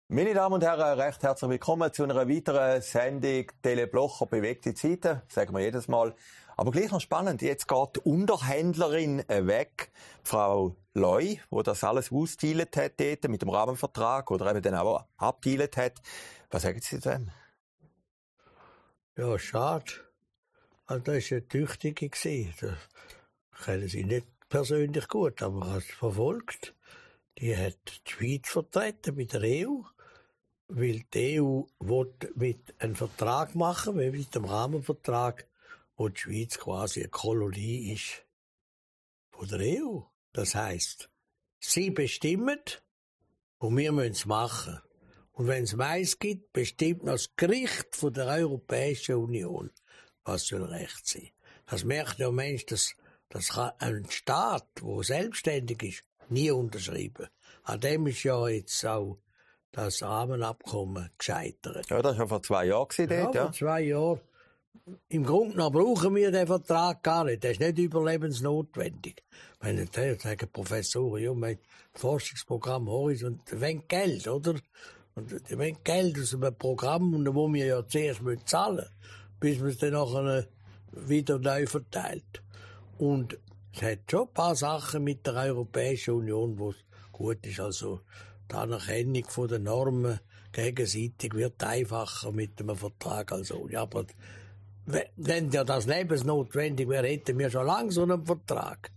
Meine Damen und Herren, recht herzlich willkommen zu einer weiteren Sendung Teleblocher bewegte Zeiten, sagen wir jedes Mal. Aber gleich noch spannend, jetzt geht die Unterhändlerin weg, Frau Leu, die das alles ausgeteilt hat dort mit dem Rahmenvertrag oder eben dann auch abgeteilt hat. Was sagen Sie zu dem? Ja, schade. Also das war eine Tüchtige. Das kennen Sie nicht persönlich gut, aber ich habe es verfolgt. Die hat die Schweiz vertreten mit der EU, weil die EU mit einem Vertrag machen will, mit dem Rahmenvertrag, wo die Schweiz quasi eine Kolonie ist von der EU. Das heisst, sie bestimmen und wir müssen es machen. Und wenn es Mais gibt, bestimmt das Gericht von der Europäischen Union, was soll Recht sein. Das merkt der Mensch, dass kann ein Staat, der selbstständig ist, nie unterschreiben. An dem ist ja jetzt auch das Rahmenabkommen gescheitert. Ja, das war ja vor 2 Jahren dort, ja. Vor 2 Jahren. Im Grunde genommen brauchen wir den Vertrag gar nicht. Der ist nicht überlebensnotwendig. Wenn ich sage, Professoren, ja, mein Forschungsprogramm Horizont, die wollen Geld, oder? Und die wollen Geld aus einem Programm, wo wir ja zuerst zahlen müssen, bis man es dann nachher wieder neu verteilt. Und es hat schon ein paar Sachen mit der Europäischen Union, wo es gut ist. Also die Anerkennung von den Normen gegenseitig wird einfacher mit dem Vertrag. Also, ja, aber wenn ja das lebensnotwendig wäre, hätten wir schon lange so einen Vertrag.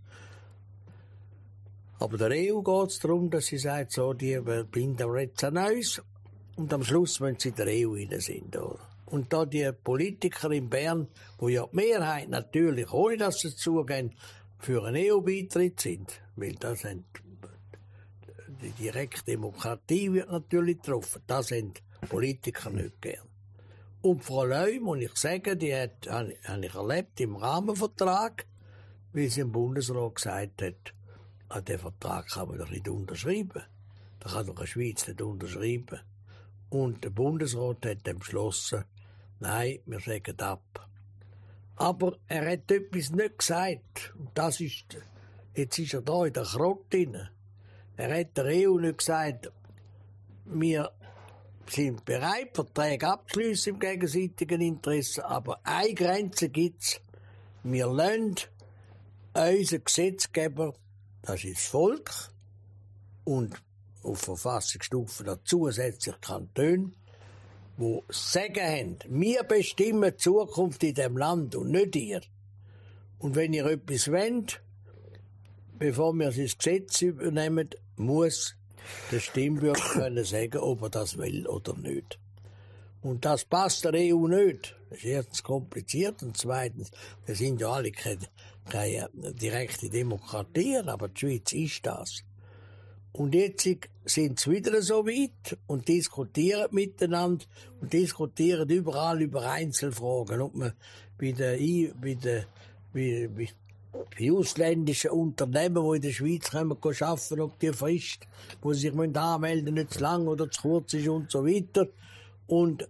Aber der EU geht es darum, dass sie sagt, so, die binden wir jetzt an uns. Und am Schluss, wenn sie in der EU rein sind, oder? Und da die Politiker in Bern, wo ja die Mehrheit natürlich, ohne dass sie zugehen, für einen EU-Beitritt sind, weil das sind, die Direktdemokratie wird natürlich getroffen, das sind Politiker nicht gern. Und Frau Leu, muss ich sagen, die habe ich erlebt im Rahmenvertrag, wie sie im Bundesrat gesagt hat, den Vertrag kann man doch nicht unterschreiben. Da kann doch eine Schweiz nicht unterschreiben. Und der Bundesrat hat dann beschlossen, nein, wir sagen ab. Aber er hat etwas nicht gesagt. Und das ist, jetzt ist er da in der Krott drin. Er hat der EU nicht gesagt, wir sind bereit, Verträge abzuschliessen im gegenseitigen Interesse, aber eine Grenze gibt's. Wir lassen unseren Gesetzgeber, das ist das Volk, und auf Verfassungsstufe noch zusätzlich Kantone, die Sagen haben, wir bestimmen die Zukunft in diesem Land und nicht ihr. Und wenn ihr etwas wollt, bevor wir das Gesetz übernehmen, muss der Stimmbürger können sagen, ob er das will oder nicht. Und das passt der EU nicht. Das ist erstens kompliziert und zweitens, wir sind ja alle keine direkte Demokratie, aber die Schweiz ist das. Und jetzt sind sie wieder so weit und diskutieren miteinander und diskutieren überall über Einzelfragen. Ob man bei ausländischen Unternehmen, die in der Schweiz kommen, arbeiten, ob die Frist, wo sie sich anmelden müssen, nicht zu lang oder zu kurz ist und so weiter. Und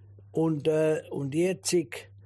jetzt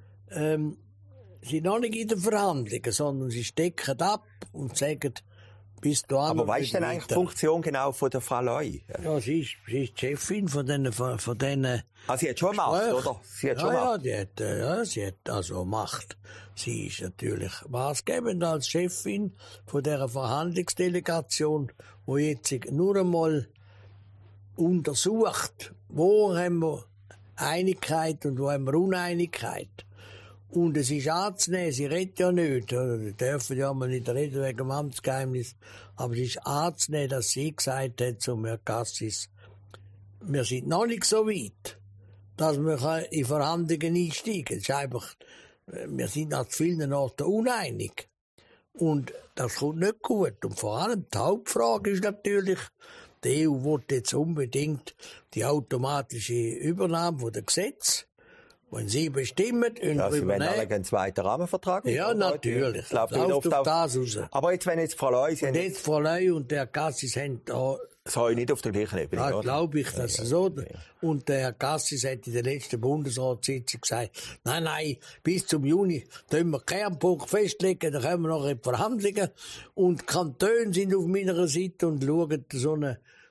sind noch nicht in den Verhandlungen, sondern sie stecken ab und sagen, bis dahin. Aber was ist denn eigentlich die Funktion genau von der Frau Leu? Ja, sie ist die Chefin von denen. Ah, sie hat schon Macht, oder? Sie hat schon Macht. Sie hat also Macht. Sie ist natürlich maßgebend als Chefin von dieser Verhandlungsdelegation, wo jetzt nur einmal untersucht, wo haben wir Einigkeit und wo haben wir Uneinigkeit. Und es ist anzunehmen, sie redet ja nicht, die dürfen ja mal nicht reden wegen dem Amtsgeheimnis, aber es ist anzunehmen, dass sie gesagt hat zu Herrn Cassis, wir sind noch nicht so weit, dass wir in Verhandlungen einsteigen. Es ist einfach, wir sind an vielen Orten uneinig. Und das kommt nicht gut. Und vor allem die Hauptfrage ist natürlich, die EU will jetzt unbedingt die automatische Übernahme von den Gesetzen. Wenn Sie bestimmen und ja, Sie wollen alle einen zweiten Rahmenvertrag? Ja, natürlich. Das läuft auf das raus. Aber jetzt, wenn jetzt Frau Leu... Und jetzt Frau Leu und der Cassis haben da... Soll nicht auf der gleichen Ebene, oder? Glaube ich, dass so... Ja. Und der Herr Cassis hat in der letzten Bundesratssitzung gesagt, nein, bis zum Juni können wir Kernpunkt festlegen, dann kommen wir noch in Verhandlungen. Und die Kantone sind auf meiner Seite und schauen so eine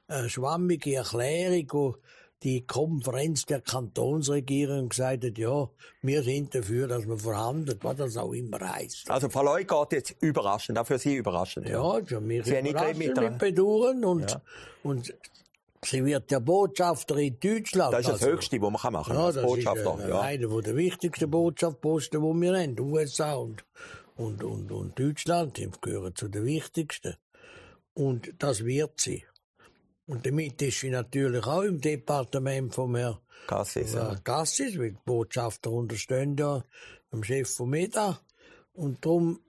eine schwammige Erklärung, wo die Konferenz der Kantonsregierung gesagt hat, ja, wir sind dafür, dass man verhandelt, was das auch immer heisst. Also Frau Leu geht jetzt überraschend, auch für Sie überraschend. Ja, für mich Sie haben nicht überraschend mit mit Bedauern und sie wird ja Botschafterin in Deutschland. Das ist das Höchste, was man machen kann als Botschafter. Ist einer der wichtigsten Botschaftsposten, die wir haben. USA und Deutschland, die gehören zu den wichtigsten. Und das wird sie. Und damit ist sie natürlich auch im Departement von Herrn Cassis, Cassis, weil die Botschafter unterstehen ja dem Chef vom MEDA. Und darum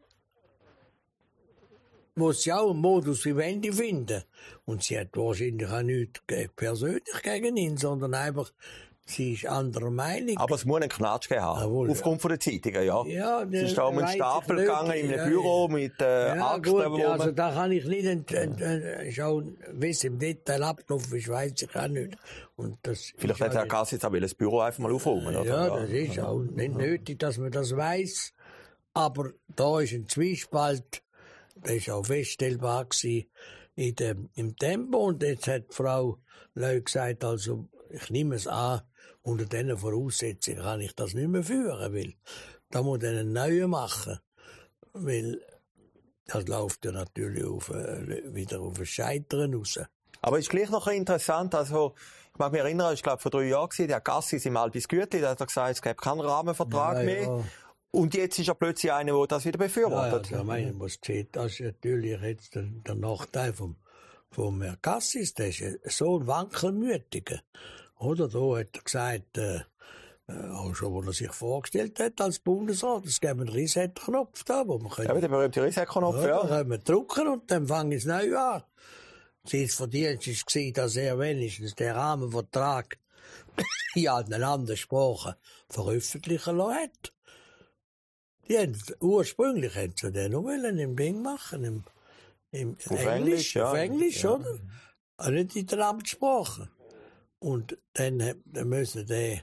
muss sie auch einen Modus vivendi finden. Und sie hat wahrscheinlich auch nichts persönlich gegen ihn, sondern einfach, sie ist anderer Meinung. Aber es muss einen Knatsch geben haben. Jawohl, Aufgrund von der Zeitungen, ja. Ja, es ist da um einen Stapel gegangen in einem Büro mit Akten. Gut, also da kann ich nicht schauen, wie es im Detail abgelaufen ist, weiss ich auch nicht. Und das vielleicht hat Herr Cassis auch das Büro einfach mal aufräumen, oder? Ja, das ist auch nicht nötig, dass man das weiss. Aber da ist ein Zwiespalt, das ist auch feststellbar gewesen im Tempo. Und jetzt hat Frau Leu gesagt, also ich nehme es an, unter diesen Voraussetzungen kann ich das nicht mehr führen, weil da muss ich einen neuen machen. Weil das läuft ja natürlich wieder auf ein Scheitern raus. Aber es ist gleich noch interessant, also ich mag mich erinnern, ich glaube vor 3 Jahren gewesen, der Cassis im Albis Gütli, da hat er gesagt, es gäbe keinen Rahmenvertrag mehr. Ja. Und jetzt ist er plötzlich einer, der das wieder befürwortet. Ja, ich meine, was steht, das ist natürlich jetzt der Nachteil vom Herrn Cassis, der ist so ein Wankelmütiger. Oder da hat er gesagt, auch schon, wo er sich vorgestellt hat als Bundesrat, es gäbe einen Reset-Knopf da, wo man können... Ja, der berühmte Reset-Knopf, ja. Da können wir drücken und dann fangen es neu an. Sein Verdienst war, dass er wenigstens den Rahmenvertrag in allen anderen Sprachen veröffentlichen lassen hat. Ursprünglich hätten sie den nur im Ding machen, auf Englisch, ja. Auf Englisch, ja. Oder? Aber nicht in der Amtssprache. Und dann müssen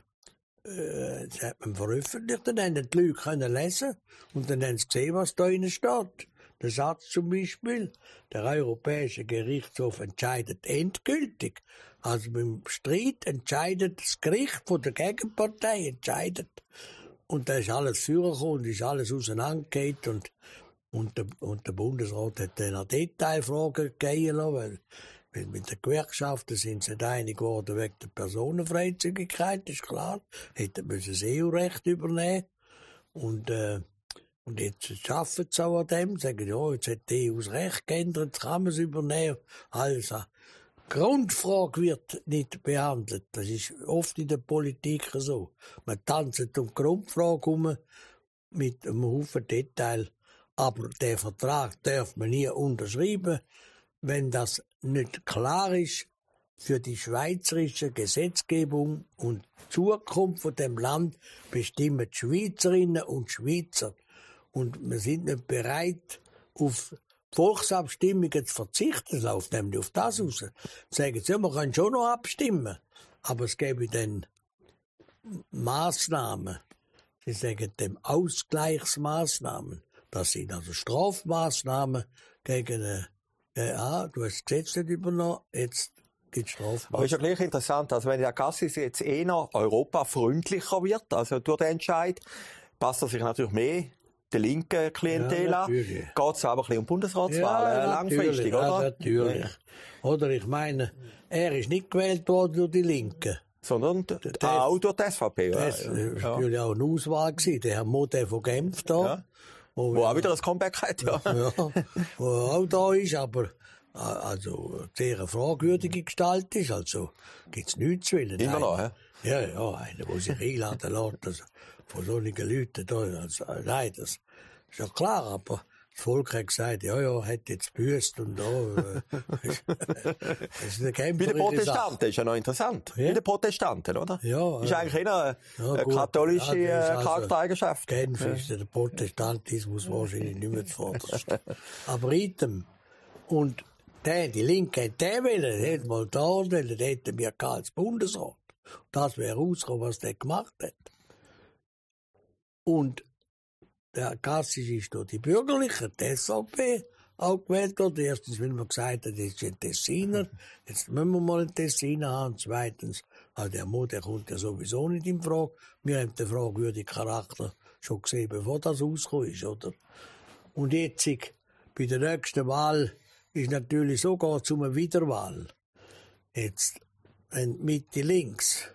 das hat man veröffentlicht, dann haben die Leute können lesen und dann haben sie gesehen, was da drinnen steht. Der Satz zum Beispiel, der Europäische Gerichtshof entscheidet endgültig. Also beim Streit entscheidet das Gericht von der Gegenpartei, entscheidet. Und da ist alles vorgekommen, ist alles auseinandergegangen und der Bundesrat hat dann eine Detailfrage gegeben lassen, weil mit den Gewerkschaften sind sie nicht einig geworden wegen der Personenfreizügigkeit, ist klar. Hätten müssen das EU-Recht übernehmen. Und jetzt arbeiten sie auch an dem, sagen, ja, jetzt hat die EU das Recht geändert, jetzt kann man es übernehmen. Also, Grundfrage wird nicht behandelt. Das ist oft in der Politik so. Man tanzt um die Grundfrage herum mit einem Haufen Detail. Aber den Vertrag darf man nie unterschreiben, wenn das nicht klar ist für die schweizerische Gesetzgebung und die Zukunft von dem Land bestimmen die Schweizerinnen und Schweizer. Und wir sind nicht bereit, auf Volksabstimmungen zu verzichten. Es läuft nämlich auf das raus. Sagen sie, ja, wir können schon noch abstimmen. Aber es gäbe dann Massnahmen. Sie sagen dem Ausgleichsmaßnahmen. Das sind also Strafmaßnahmen gegen du hast das Gesetz nicht übernommen, jetzt gibt es Strafmaßnahmen. Aber ist ja gleich interessant, also wenn der Cassis jetzt eher europafreundlicher wird, also durch den Entscheid, passt er sich natürlich mehr der linken Klientel an. Geht es aber ein bisschen um Bundesratswahlen langfristig, oder? Ja, natürlich. Ja. Oder ich meine, er ist nicht gewählt worden durch die Linken. Sondern auch durch die SVP. Das war natürlich auch eine Auswahl gewesen. Der Herr Modé von Genf da. Ja. Wo auch wieder ein Comeback hat, ja. Wo auch da ist, aber also sehr fragwürdige Gestalt ist, also gibt's nichts zu wollen. Immer noch, ja? Ja, einer, der sich einladen lässt, also von solchen Leuten da, also, nein, das ist ja klar, aber das Volk hat gesagt, ja, hat jetzt büßt und da. Das ist eine bei den Protestanten ist ja noch interessant. Ja? Bei den Protestanten, oder? Ja. Ist eigentlich eine katholische Charaktereigenschaft. Genf ist der Protestantismus wahrscheinlich nicht mehr zuvorderst. Aber item. Und die Linke hat den wollen, der hätte mal da wollen, der hätte mir als Bundesrat. Das wäre rausgekommen, was der gemacht hat. Und der Cassis ist durch die Bürgerlichen, die SVP, auch gewählt worden. Erstens, weil man gesagt hat, das ist ein Tessiner, jetzt müssen wir mal einen Tessiner haben. Zweitens, der Mo, der kommt ja sowieso nicht in Frage. Wir haben den fragwürdigen Charakter schon gesehen, bevor das rausgekommen ist, oder? Und jetzt, bei der nächsten Wahl, ist natürlich so, geht es um eine Wiederwahl. Jetzt, wenn Mitte links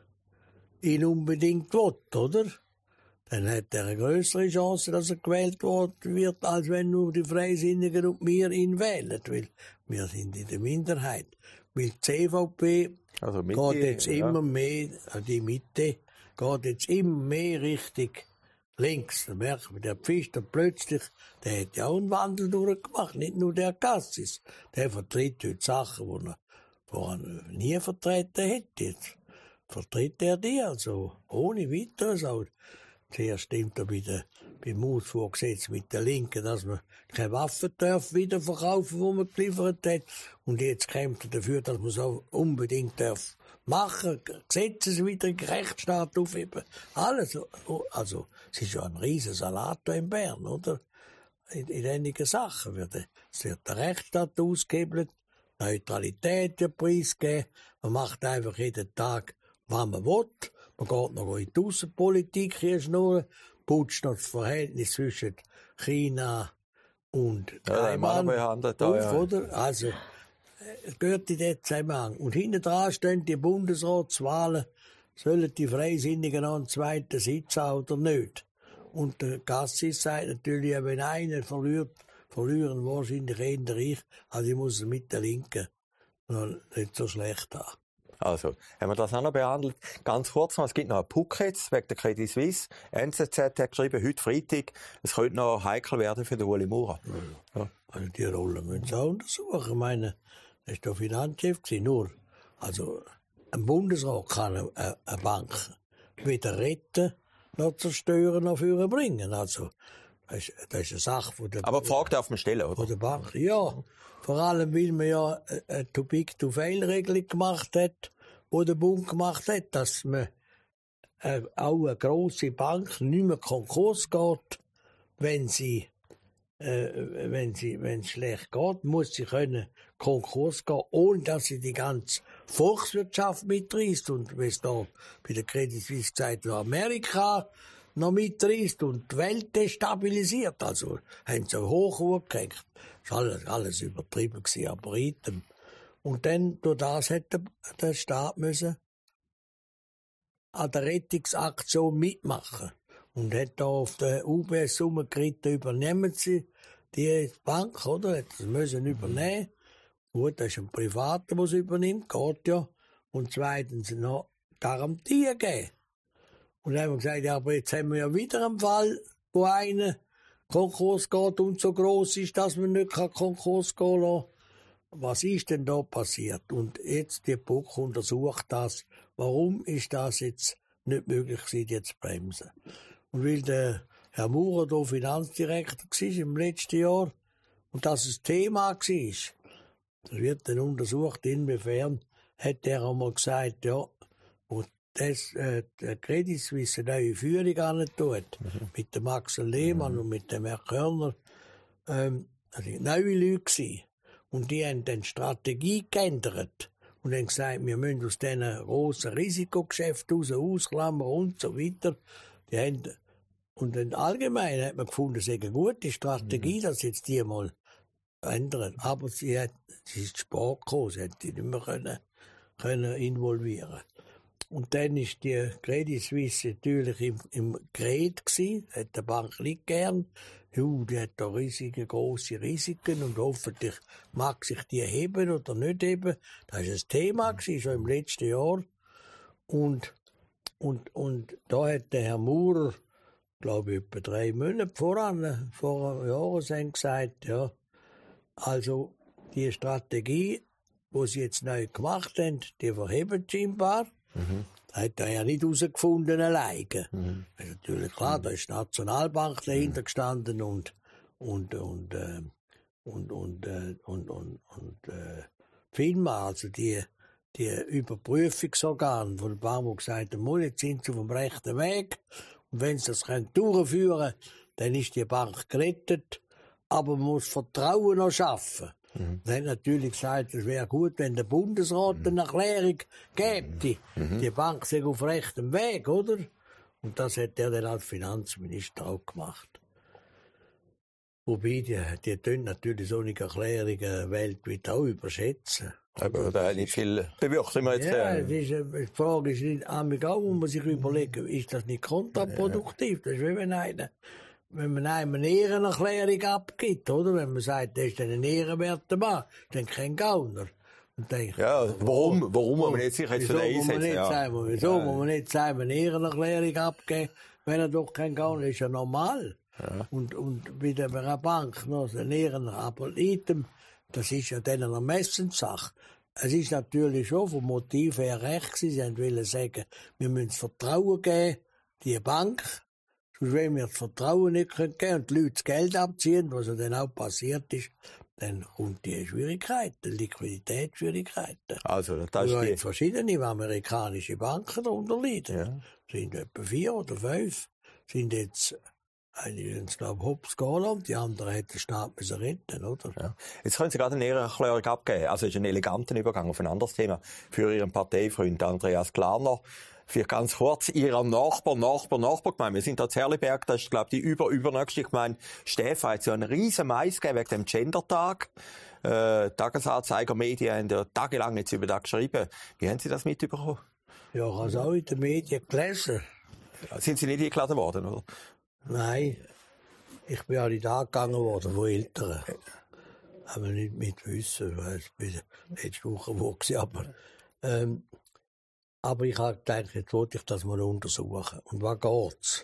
ihn unbedingt will, oder? Dann hat er eine größere Chance, dass er gewählt wird, als wenn nur die Freisinnigen und wir ihn wählen. Weil wir sind in der Minderheit. Weil die CVP also Mitte, geht jetzt immer mehr, die Mitte, geht jetzt immer mehr Richtung links. Da merkt man, der Pfister plötzlich, der hat ja auch einen Wandel durchgemacht, nicht nur der Cassis. Der vertritt heute Sachen, die er nie vertreten hätte. Jetzt vertritt er die, also ohne weiteres. Auch zuerst stimmt er beim Ausfuhrgesetz mit der Linken, dass man keine Waffen darf wiederverkaufen, die man geliefert hat. Und jetzt kämpft er dafür, dass man es auch unbedingt darf machen, gesetzeswidrig Rechtsstaat aufheben. Alles. Also, es ist ja ein riesen Salat hier in Bern, oder? In einigen Sachen es wird der Rechtsstaat ausgehebelt, Neutralität wird preisgegeben, man macht einfach jeden Tag, was man will. Man geht noch in die Außenpolitik hier schnurren, putscht noch das Verhältnis zwischen China und Taiwan auf, oder? Also, es gehört in den Zusammenhang. Und hinten dran stehen die Bundesratswahlen, sollen die Freisinnigen noch einen zweiten Sitz haben oder nicht. Und der Cassis sagt natürlich, wenn einer verliert, verlieren wahrscheinlich eher ich, also ich muss es mit der Linken noch nicht so schlecht haben. Also, haben wir das auch noch behandelt? Ganz kurz noch, es gibt noch einen Puck jetzt, wegen der Credit Suisse. NZZ hat geschrieben, heute Freitag, es könnte noch heikel werden für den Ueli Maurer. Ja. Also die Rolle müssen sie auch untersuchen. Ich meine, das war der Finanzchef. Nur, also ein Bundesrat kann eine Bank weder retten, noch zerstören, noch bringen. Also, das ist eine Sache von der... Aber die Frage darf man stellen, oder? Von der Bank, ja. Vor allem, weil man ja eine Too-Big-to-Fail-Regelung gemacht hat, die der Bund gemacht hat, dass man auch eine grosse Bank nicht mehr Konkurs geht, wenn es schlecht geht, muss sie können Konkurs gehen, ohne dass sie die ganze Volkswirtschaft mitreißt. Und wie es da bei der Credit Suisse gesagt wird, Amerika noch mitreißt und die Welt destabilisiert. Also haben sie hoch hochgehängt. Das war alles übertrieben gewesen, aber item. Und dann, durch das hätte der Staat müssen an der Rettungsaktion mitmachen. Und hat da auf der UBS rumgeritten, übernehmen sie die Bank, oder? Hat das müssen übernehmen. Gut, das ist ein Privater, der es übernimmt, geht ja. Und zweitens noch Garantien geben. Und dann haben wir gesagt, ja, aber jetzt haben wir ja wieder einen Fall, wo einer Konkurs geht und so gross ist, dass man nicht Konkurs gehen lassen kann. Was ist denn da passiert? Und jetzt die BUK untersucht das. Warum ist das jetzt nicht möglich gewesen, jetzt zu bremsen? Und weil der Herr Maurer da Finanzdirektor war im letzten Jahr und das ein Thema war, das wird dann untersucht, inwiefern hat er einmal gesagt, ja, und das der Credit Suisse eine neue Führung antut, mit dem Axel Lehmann und mit dem Herrn Körner, neue Leute gewesen. Und die haben dann die Strategie geändert und haben gesagt, wir müssen aus diesen grossen Risikogeschäften ausklammern und so weiter. Und dann allgemein hat man gefunden, es sei eine gute Strategie, dass jetzt die mal ändern. Aber sie ist zu spät gekommen, sie hätte die nicht mehr können involvieren. Und dann ist die Credit Suisse natürlich im Gerät gewesen, hat die Bank nicht gern. Die hat da grosse Risiken und hoffentlich mag sich die heben oder nicht heben. Das war ein Thema gewesen, schon im letzten Jahr. Und da hat der Herr Maurer, glaube ich, etwa 3 Monate vor einem Jahresende gesagt, ja, also die Strategie, die sie jetzt neu gemacht haben, die verheben scheinbar. Das hat er ja nicht herausgefunden alleine. Das ist natürlich klar, da ist die Nationalbank dahinter gestanden und FINMA, also die Überprüfungsorgane von der Bank, die gesagt haben, jetzt sind sie auf dem rechten Weg und wenn sie das durchführen können, dann ist die Bank gerettet. aber man muss Vertrauen noch schaffen. Er hat natürlich gesagt, es wäre gut, wenn der Bundesrat eine Erklärung gäbe. Die Bank sei auf rechtem Weg, oder? Und das hat er dann als Finanzminister auch gemacht. Wobei, die tun natürlich solche Erklärungen weltweit auch überschätzen. Aber da nicht viel bewirkt, wie wir jetzt die Frage ist nicht, auch muss man sich überlegen, ist das nicht kontraproduktiv? Das ist wie wenn man einem eine Ehrenerklärung abgibt, oder? Wenn man sagt, das ist ein ehrenwerter Mann, dann kein Gauner. Warum muss man jetzt sich jetzt für den einsetzen? Wieso muss man nicht sagen, eine Ehrenerklärung abgeben, wenn er doch kein Gauner ist? Ja normal. Ja. Und bei einer Bank noch ein Ehrenabolitum, das ist ja dann eine Ermessenssache. Es ist natürlich schon vom Motiv her recht, sie wollen sagen, wir müssen Vertrauen geben, die Bank. Sonst, wenn wir das Vertrauen nicht geben und die Leute das Geld abziehen, was ja dann auch passiert ist, dann kommt die Schwierigkeiten, Liquiditätsschwierigkeiten. Also, das ist verschiedene amerikanische Banken darunter leiden. Ja. Sind etwa 4 oder 5. Sind jetzt einige sind, glaube ich, hops gegangen, die anderen hätten den Staat müssen retten, oder? Ja. Jetzt können Sie gerade eine Ehrenerklärung abgeben. Also, es ist ein eleganter Übergang auf ein anderes Thema. Für Ihren Parteifreund Andreas Glarner. Für ganz kurz, Ihrer Nachbargemeinde. Wir sind da Zerliberg, das ist, glaube ich, die übernächste Gemeinde. Stefan hat so einen riesen Mais gegeben wegen dem Gendertag. Tagesanzeiger Medien haben ja tagelang jetzt über das geschrieben. Wie haben Sie das mitbekommen? Ja, ich habe es auch in den Medien gelesen. Sind Sie nicht eingeladen worden, oder? Nein. Ich bin auch nicht angegangen worden von Eltern. Aber nicht mit Wissen, weil ich bin letzte Woche wo war. Aber ich habe gedacht, jetzt wollte ich das mal untersuchen. Und was geht's?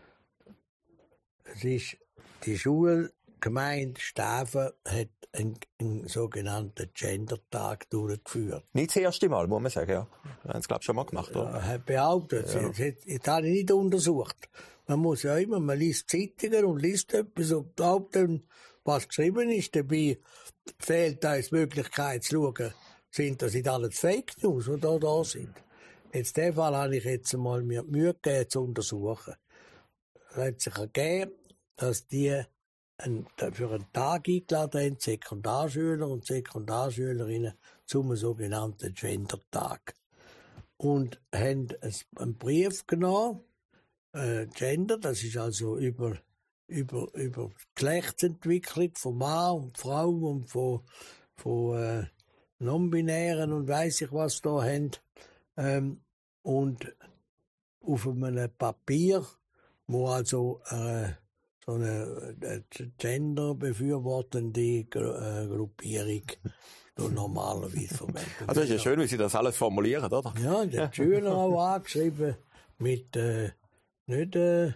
Es ist, die Schulgemeinde Staven hat einen sogenannten Gendertag durchgeführt. Nicht das erste Mal, muss man sagen, ja. Wir haben es, glaube ich, schon mal gemacht, oder? Ja, hat behauptet. Ja. Das habe ich nicht untersucht. Man muss ja immer, man liest Zeitungen und liest etwas und glaubt dann, was geschrieben ist. Dabei fehlt uns die Möglichkeit zu schauen, sind das nicht alles Fake News, die da sind. Jetzt in dem Fall habe ich jetzt mal mir Mühe gegeben, zu untersuchen. Es hat sich ergeben, dass die für einen Tag eingeladen haben, Sekundarschüler und Sekundarschülerinnen, zum sogenannten Gender-Tag. Und haben einen Brief genommen, Gender, das ist also über Geschlechtsentwicklung von Mann und Frau und von Non-Binären und weiss ich was da haben. Und auf einem Papier, wo also so eine genderbefürwortende Gruppierung normalerweise verwendet. Also ist ja schön, wie Sie das alles formulieren, oder? Ja, die Schüler auch angeschrieben mit nicht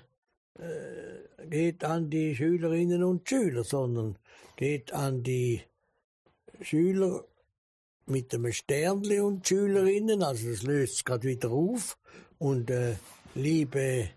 geht an die Schülerinnen und Schüler, sondern geht an die Schüler mit einem Sternli und Schülerinnen, also das löst es gerade wieder auf. Und liebe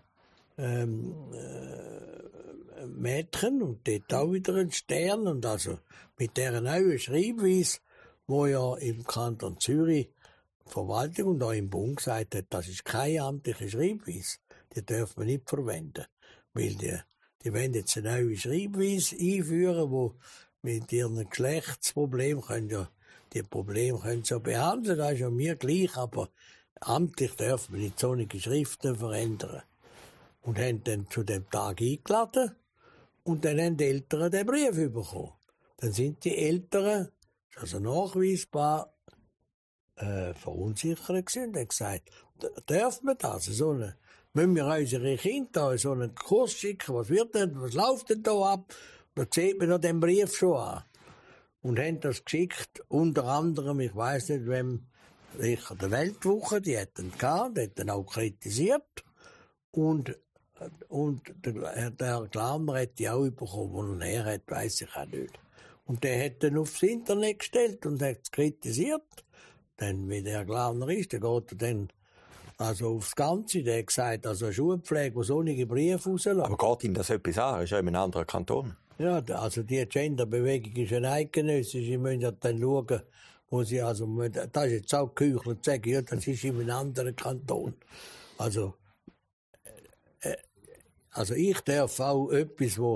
Mädchen, und dort auch wieder ein Stern, und also mit dieser neuen Schreibweise, wo ja im Kanton Zürich Verwaltung und auch im Bund gesagt hat, das ist keine amtliche Schreibweise, die dürfen wir nicht verwenden, weil die wollen jetzt eine neue Schreibweise einführen, wo mit ihren Geschlechtsproblemen die Probleme können sie behandeln, das ist ja mir gleich, aber amtlich dürfen wir nicht solche Schriften verändern. Und haben dann zu dem Tag eingeladen und dann haben die Eltern den Brief bekommen. Dann sind die Eltern, also nachweisbar, verunsichert gewesen und haben gesagt, dürfen wir das? Müssen wir unsere Kinder so einen Kurs schicken, was läuft denn da ab? Da sieht man noch den Brief schon an. Und haben das geschickt, unter anderem, ich weiss nicht wem, sicher der Weltwoche, die hätten auch kritisiert. Und der Herr Glarner hat die auch bekommen, wo er her hat, weiss ich auch nicht. Und der hat dann aufs Internet gestellt und hat es kritisiert. Dann, wie der Herr Glarner ist, der geht dann also aufs Ganze, der hat gesagt, also eine Schulpflege, die solche Briefe rauslässt. Aber geht Ihnen das etwas an? Das ist ja in einem anderen Kanton. Ja, also die Genderbewegung ist eine eidgenössische. Sie müssen ja dann schauen, wo sie, also, das ist jetzt auch geheuchelt zu sagen, ja, das ist in einem anderen Kanton. Also ich darf auch etwas, wo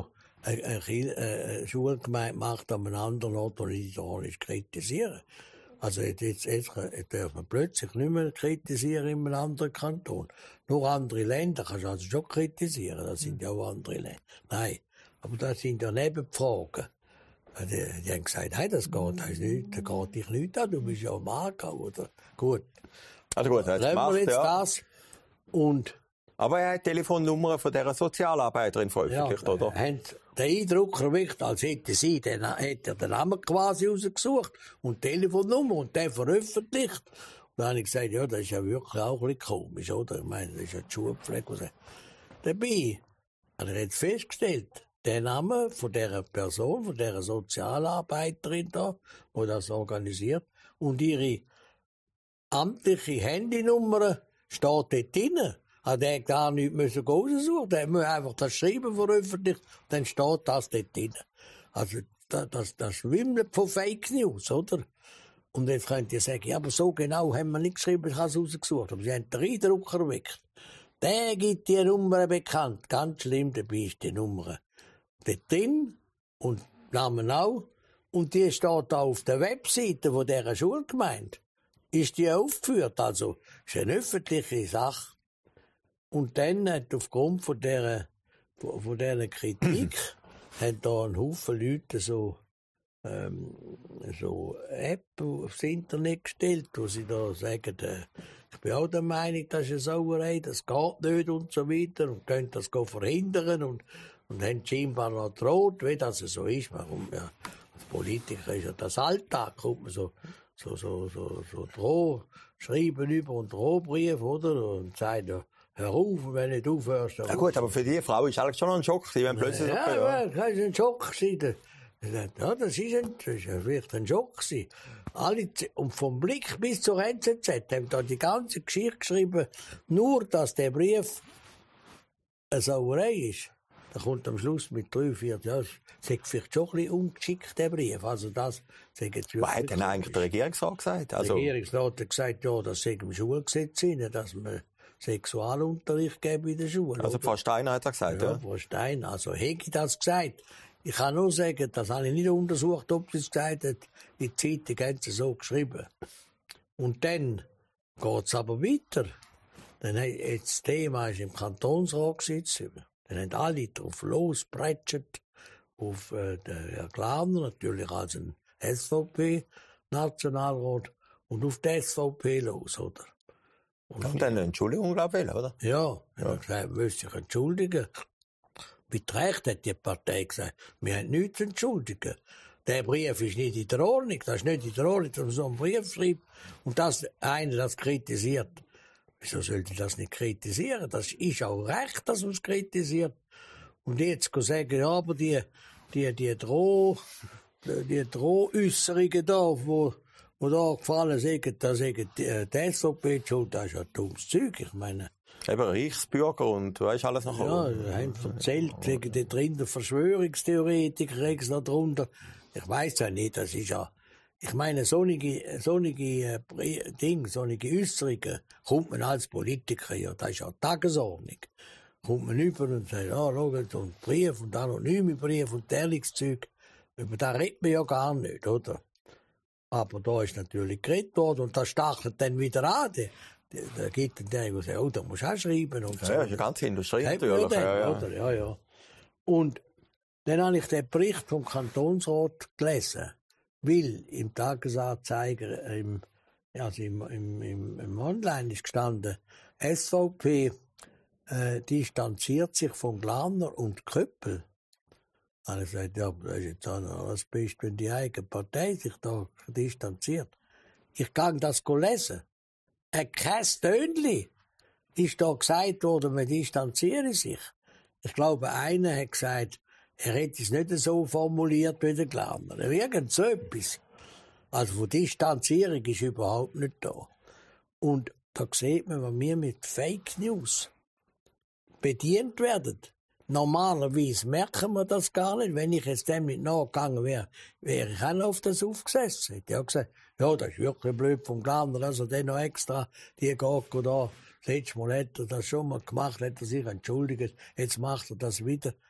eine Schulgemeinde macht an einem anderen Ort, und ich da nicht kritisieren. Also jetzt darf man plötzlich nicht mehr kritisieren in einem anderen Kanton. Nur andere Länder kannst du also schon kritisieren, das sind ja auch andere Länder. Nein, aber das sind ja Nebenfragen. Die haben gesagt, hey, das geht nicht, das geht dich nicht an, du bist ja Marker, oder? Gut. Also gut, er hat's gemacht, jetzt ja. das und... Aber er hat die Telefonnummer von dieser Sozialarbeiterin veröffentlicht, oder? Haben den Eindruck erweckt, als hätte sie hätte er den Namen quasi rausgesucht und die Telefonnummer und den veröffentlicht. Und dann habe ich gesagt, ja, das ist ja wirklich auch ein bisschen komisch, oder? Ich meine, das ist ja die Schulpflege. Dabei hat er jetzt festgestellt, der Name von dieser Person, von dieser Sozialarbeiterin da, die das organisiert, und ihre amtliche Handynummer steht dort drin. Hat er gar nichts raussuchen. Der muss einfach das Schreiben veröffentlichen, dann steht das dort drin. Also, das schwimmelt von Fake News, oder? Und jetzt könnt ihr sagen, ja, aber so genau haben wir nicht geschrieben, ich habe es rausgesucht. Aber sie haben den Eindruck erweckt. Der gibt die Nummer bekannt. Ganz schlimm, dabei ist die Nummer dort drin und Namen auch. Und die steht auch auf der Webseite von dieser Schulgemeinde. Ist die aufgeführt, also, ist eine öffentliche Sache. Und dann hat aufgrund von dieser Kritik haben da ein Haufen Leute so App aufs Internet gestellt, wo sie da sagen, ich bin auch der Meinung, das ist eine Sauerei, das geht nicht und so weiter und können das verhindern und haben scheinbar noch gedroht, wie das so ist. Warum, ja, als Politiker ist ja das Alltag, kommt man so Schreiben über und Drohbrief, oder? Und sagt, ja, hör auf, wenn du nicht aufhörst. Ja gut, aber für die Frau ist eigentlich schon noch ein Schock, wenn plötzlich so... Ja, das war ein Schock. Ja, das ist vielleicht ein Schock gewesen. Und vom Blick bis zur NZZ haben da die ganze Geschichte geschrieben, nur dass der Brief eine Sauerei ist. Da kommt am Schluss mit 3-4, ja, das ist vielleicht schon ein bisschen ungeschickt, der Brief. Also das sagt jetzt was hat denn eigentlich der Regierungsrat gesagt? Also... Der Regierungsrat hat gesagt, ja, das sei im Schulgesetz drin, dass man Sexualunterricht geben in der Schule. Also Frau Steiner hat das gesagt, ja? Frau Steiner, also hätte ich das gesagt. Ich kann nur sagen, das habe ich nicht untersucht, ob sie es gesagt hat. Die Zeitung hat es so geschrieben. Und dann geht es aber weiter. Dann jetzt das Thema ist im Kantonsrat gesetzt. Dann haben alle drauf losgebretscht auf den Herrn Glarner, natürlich als ein SVP-Nationalrat, und auf die SVP los, oder? Und dann eine Entschuldigung, glaube ich, oder? Ja, er hat gesagt, er müsste sich entschuldigen. Mit Recht hat die Partei gesagt, wir haben nichts zu entschuldigen. Der Brief ist nicht in der Ordnung, das ist nicht in der Ordnung, dass man so einen Brief schreibt. Und dass einer das kritisiert. Wieso sollte ich das nicht kritisieren? Das ist auch recht, dass man es kritisiert. Und jetzt kann sagen, ja, aber die Drohäusserungen da, wo da gefallen sind, da sagen die SVP schuld, das ist ja dummes Zeug, ich meine. Eben Reichsbürger und weisst alles noch. Ja, haben erzählt, wegen da drin der Verschwörungstheoretiker extra drunter. Ich weiss ja nicht, das ist ja, ich meine, solche Äußerungen kommt man als Politiker, ja, das ist ja Tagesordnung. Kommt man über und sagt, ja, schaut, und Brief und anonyme Brief und derliches Zeug. Über das redet man ja gar nicht, oder? Aber da ist natürlich geredet worden und das stachelt dann wieder an. Da gibt es der, der sagt, oh, da musst du auch schreiben. Und so. Ja, ist eine ganze Industrie natürlich. Ja. Und dann habe ich den Bericht vom Kantonsrat gelesen, weil im Tagesanzeiger, im Online ist gestanden, SVP distanziert sich von Glarner und Köppel. Er sagt, ja, das ist jetzt auch noch was Beste, wenn die eigene Partei sich da distanziert. Ich kann das lesen. Kein Tönli ist da gesagt worden, man distanziere sich. Ich glaube, einer hat gesagt, er hätte es nicht so formuliert wie der Glarner. Irgend so etwas. Also von Distanzierung ist überhaupt nicht da. Und da sieht man, wenn wir mit Fake News bedient werden. Normalerweise merken wir das gar nicht. Wenn ich jetzt dem nicht nachgegangen wäre, wäre ich auch noch auf das aufgesessen. Hätte ich auch gesagt, ja, das ist wirklich blöd vom Glarner, also der noch extra, die Gocko da. Das letzte Mal hat er das schon mal gemacht, hat er sich entschuldigt, jetzt macht er das wieder.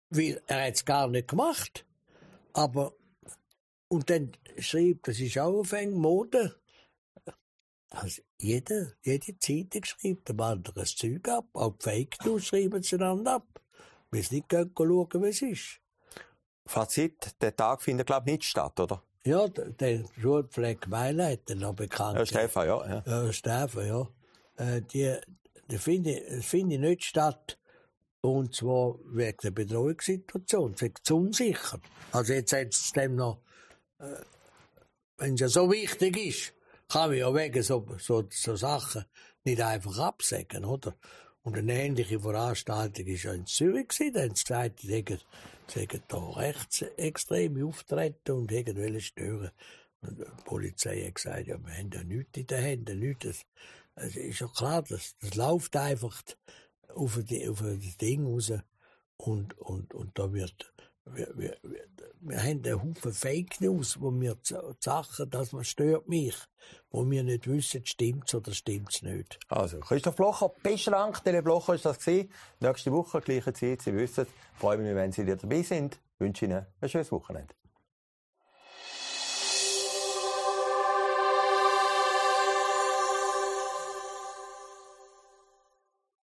Weil er hat es gar nicht gemacht. Aber, und dann schreibt, das ist auch auf eng Mode, also jede Zeitung schreibt dem anderen das Zeug ab, auch die Fake News schreiben sie dann ab. Wir müssen nicht schauen, wie es ist. Fazit, der Tag findet, glaube ich, nicht statt, oder? Ja, der Schulpflege Weiler hat dann noch bekannt. Ja, Stefan, ja. Ja, Stefan, ja. Die finde ich nicht statt. Und zwar wegen der Bedrohungssituation, wegen zu unsicher. Also jetzt hat es dem noch, wenn es ja so wichtig ist, kann man ja wegen so Sachen nicht einfach absagen, oder? Und eine ähnliche Veranstaltung war ja in Zürich gewesen. Da haben sie gesagt, sie hätten da rechtsextreme Auftreten und irgendwelche stören. Und die Polizei hat gesagt, ja, wir haben ja nichts in den Händen, nichts. Es ist ja klar, das läuft einfach auf das Ding raus. Und da wird, wir haben einen Haufen Fake News, wo wir Sachen, dass man stört mich, wo wir nicht wissen, stimmt's oder stimmt's nicht. Also, Christoph Blocher, besten Dank, Tele Blocher ist das gewesen. Nächste Woche, gleiche Zeit, Sie wissen, freue mich, wenn Sie wieder dabei sind. Ich wünsche Ihnen ein schönes Wochenende.